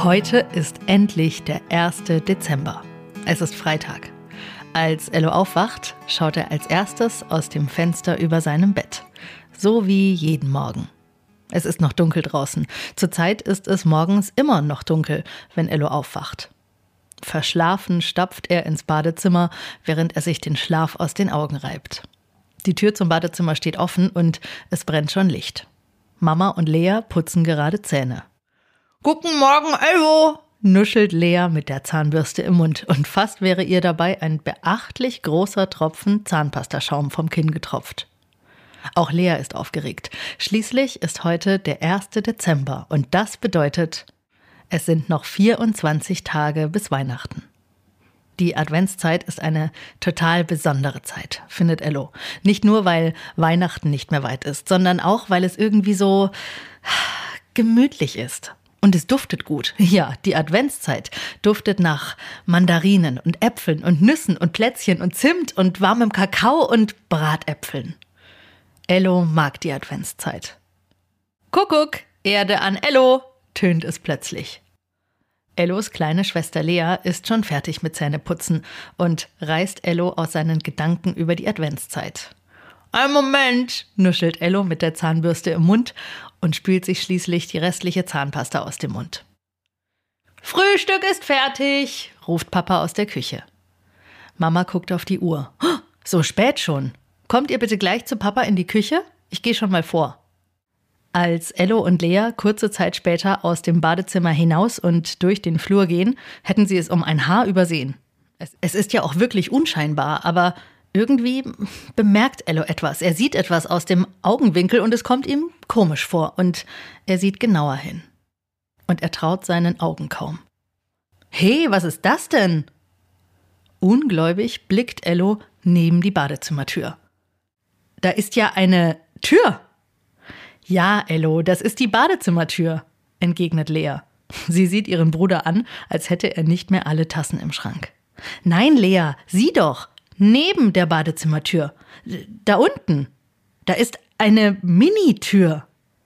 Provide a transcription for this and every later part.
Heute ist endlich der 1. Dezember. Es ist Freitag. Als Ello aufwacht, schaut er als erstes aus dem Fenster über seinem Bett. So wie jeden Morgen. Es ist noch dunkel draußen. Zurzeit ist es morgens immer noch dunkel, wenn Ello aufwacht. Verschlafen stapft er ins Badezimmer, während er sich den Schlaf aus den Augen reibt. Die Tür zum Badezimmer steht offen und es brennt schon Licht. Mama und Lea putzen gerade Zähne. »Guten Morgen, Ello«, nuschelt Lea mit der Zahnbürste im Mund und fast wäre ihr dabei ein beachtlich großer Tropfen Zahnpastaschaum vom Kinn getropft. Auch Lea ist aufgeregt. Schließlich ist heute der 1. Dezember und das bedeutet, es sind noch 24 Tage bis Weihnachten. Die Adventszeit ist eine total besondere Zeit, findet Ello. Nicht nur, weil Weihnachten nicht mehr weit ist, sondern auch, weil es irgendwie so gemütlich ist. Und es duftet gut. Ja, die Adventszeit duftet nach Mandarinen und Äpfeln und Nüssen und Plätzchen und Zimt und warmem Kakao und Bratäpfeln. Ello mag die Adventszeit. Kuckuck, Erde an Ello, tönt es plötzlich. Ellos kleine Schwester Lea ist schon fertig mit Zähneputzen und reißt Ello aus seinen Gedanken über die Adventszeit. »Ein Moment«, nuschelt Ello mit der Zahnbürste im Mund und spült sich schließlich die restliche Zahnpasta aus dem Mund. »Frühstück ist fertig«, ruft Papa aus der Küche. Mama guckt auf die Uhr. Oh, so spät schon. Kommt ihr bitte gleich zu Papa in die Küche? Ich gehe schon mal vor. Als Ello und Lea kurze Zeit später aus dem Badezimmer hinaus und durch den Flur gehen, hätten sie es um ein Haar übersehen. Es ist ja auch wirklich unscheinbar, aber irgendwie bemerkt Ello etwas. Er sieht etwas aus dem Augenwinkel und es kommt ihm komisch vor. Und er sieht genauer hin. Und er traut seinen Augen kaum. »Hey, was ist das denn?« Ungläubig blickt Ello neben die Badezimmertür. »Da ist ja eine Tür!« »Ja, Ello, das ist die Badezimmertür«, entgegnet Lea. Sie sieht ihren Bruder an, als hätte er nicht mehr alle Tassen im Schrank. »Nein, Lea, sieh doch! Neben der Badezimmertür. Da unten. Da ist eine Mini-Tür.«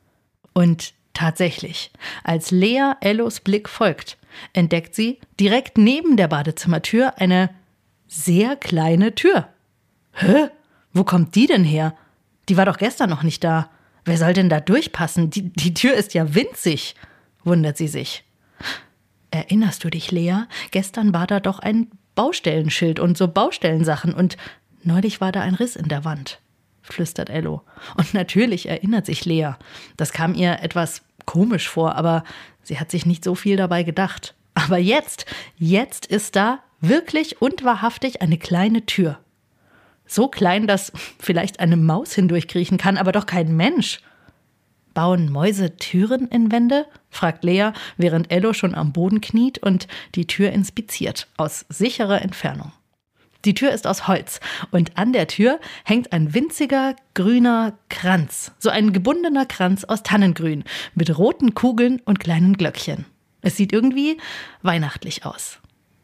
Und tatsächlich, als Lea Ellos Blick folgt, entdeckt sie direkt neben der Badezimmertür eine sehr kleine Tür. »Hä? Wo kommt die denn her? Die war doch gestern noch nicht da. Wer soll denn da durchpassen? Die Tür ist ja winzig«, wundert sie sich. »Erinnerst du dich, Lea? Gestern war da doch ein Baustellenschild und so Baustellensachen und neulich war da ein Riss in der Wand«, flüstert Ello. Und natürlich erinnert sich Lea. Das kam ihr etwas komisch vor, aber sie hat sich nicht so viel dabei gedacht. Aber jetzt ist da wirklich und wahrhaftig eine kleine Tür. So klein, dass vielleicht eine Maus hindurchkriechen kann, aber doch kein Mensch. »Bauen Mäuse Türen in Wände?«, fragt Lea, während Ello schon am Boden kniet und die Tür inspiziert, aus sicherer Entfernung. Die Tür ist aus Holz und an der Tür hängt ein winziger grüner Kranz, so ein gebundener Kranz aus Tannengrün mit roten Kugeln und kleinen Glöckchen. Es sieht irgendwie weihnachtlich aus.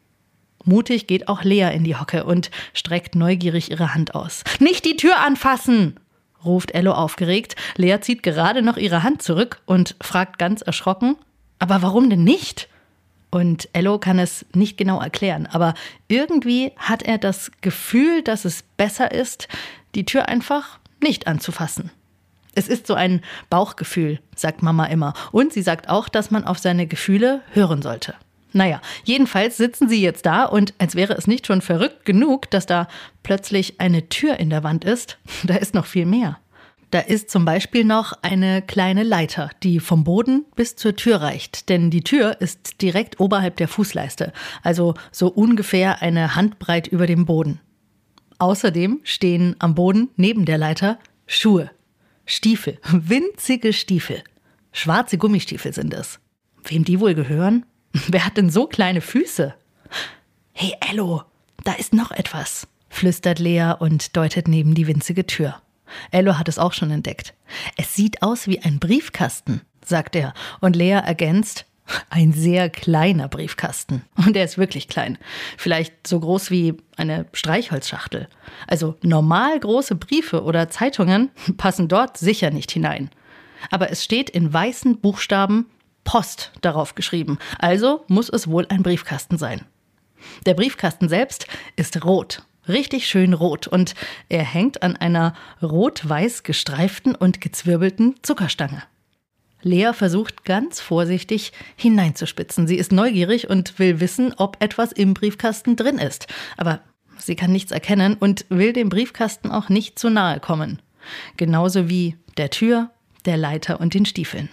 Mutig geht auch Lea in die Hocke und streckt neugierig ihre Hand aus. »Nicht die Tür anfassen!«, ruft Ello aufgeregt. Lea zieht gerade noch ihre Hand zurück und fragt ganz erschrocken, »Aber warum denn nicht?« Und Ello kann es nicht genau erklären, aber irgendwie hat er das Gefühl, dass es besser ist, die Tür einfach nicht anzufassen. Es ist so ein Bauchgefühl, sagt Mama immer. Und sie sagt auch, dass man auf seine Gefühle hören sollte. Naja, jedenfalls sitzen sie jetzt da und als wäre es nicht schon verrückt genug, dass da plötzlich eine Tür in der Wand ist, da ist noch viel mehr. Da ist zum Beispiel noch eine kleine Leiter, die vom Boden bis zur Tür reicht, denn die Tür ist direkt oberhalb der Fußleiste, also so ungefähr eine Handbreit über dem Boden. Außerdem stehen am Boden neben der Leiter Schuhe, Stiefel, winzige Stiefel. Schwarze Gummistiefel sind es. Wem die wohl gehören? Wer hat denn so kleine Füße? »Hey, Ello, da ist noch etwas«, flüstert Lea und deutet neben die winzige Tür. Ello hat es auch schon entdeckt. »Es sieht aus wie ein Briefkasten«, sagt er. Und Lea ergänzt, ein sehr kleiner Briefkasten. Und er ist wirklich klein. Vielleicht so groß wie eine Streichholzschachtel. Also normal große Briefe oder Zeitungen passen dort sicher nicht hinein. Aber es steht in weißen Buchstaben Post darauf geschrieben. Also muss es wohl ein Briefkasten sein. Der Briefkasten selbst ist rot. Richtig schön rot. Und er hängt an einer rot-weiß gestreiften und gezwirbelten Zuckerstange. Lea versucht ganz vorsichtig hineinzuspitzen. Sie ist neugierig und will wissen, ob etwas im Briefkasten drin ist. Aber sie kann nichts erkennen und will dem Briefkasten auch nicht zu nahe kommen. Genauso wie der Tür, der Leiter und den Stiefeln.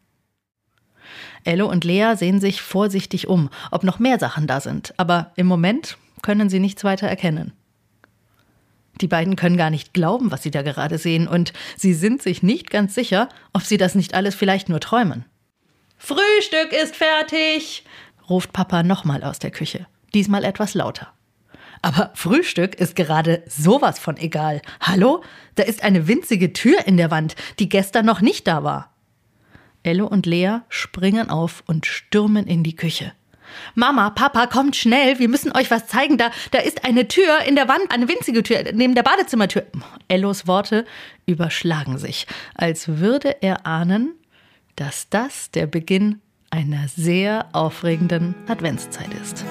Ello und Lea sehen sich vorsichtig um, ob noch mehr Sachen da sind. Aber im Moment können sie nichts weiter erkennen. Die beiden können gar nicht glauben, was sie da gerade sehen, und sie sind sich nicht ganz sicher, ob sie das nicht alles vielleicht nur träumen. »Frühstück ist fertig«, ruft Papa nochmal aus der Küche, diesmal etwas lauter. Aber Frühstück ist gerade sowas von egal. Hallo? Da ist eine winzige Tür in der Wand, die gestern noch nicht da war. Ello und Lea springen auf und stürmen in die Küche. »Mama, Papa, kommt schnell, wir müssen euch was zeigen. Da ist eine Tür in der Wand, eine winzige Tür, neben der Badezimmertür.« Ellos Worte überschlagen sich, als würde er ahnen, dass das der Beginn einer sehr aufregenden Adventszeit ist.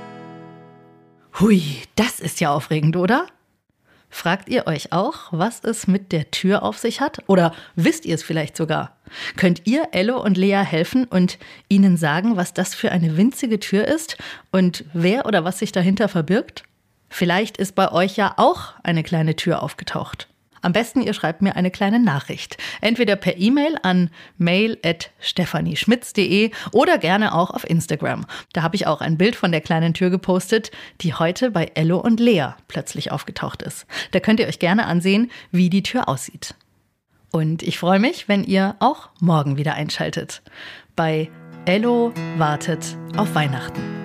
Hui, das ist ja aufregend, oder? Fragt ihr euch auch, was es mit der Tür auf sich hat? Oder wisst ihr es vielleicht sogar? Könnt ihr Ello und Lea helfen und ihnen sagen, was das für eine winzige Tür ist und wer oder was sich dahinter verbirgt? Vielleicht ist bei euch ja auch eine kleine Tür aufgetaucht. Am besten, ihr schreibt mir eine kleine Nachricht. Entweder per E-Mail an mail@stephanieschmitz.de oder gerne auch auf Instagram. Da habe ich auch ein Bild von der kleinen Tür gepostet, die heute bei Ello und Lea plötzlich aufgetaucht ist. Da könnt ihr euch gerne ansehen, wie die Tür aussieht. Und ich freue mich, wenn ihr auch morgen wieder einschaltet. Bei Ello wartet auf Weihnachten.